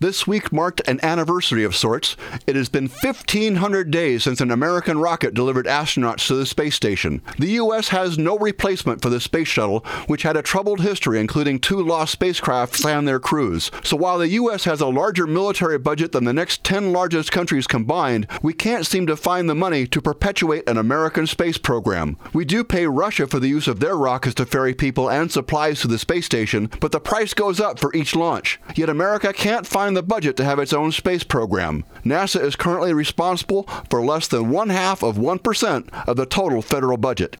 This week marked an anniversary of sorts. It has been 1,500 days since an American rocket delivered astronauts to the space station. The U.S. has no replacement for the space shuttle, which had a troubled history, including 2 lost spacecraft and their crews. So while the U.S. has a larger military budget than the next 10 largest countries combined, we can't seem to find the money to perpetuate an American space program. We do pay Russia for the use of their rockets to ferry people and supplies to the space station, but the price goes up for each launch. Yet America can't find the budget to have its own space program. NASA is currently responsible for less than 0.5% of the total federal budget.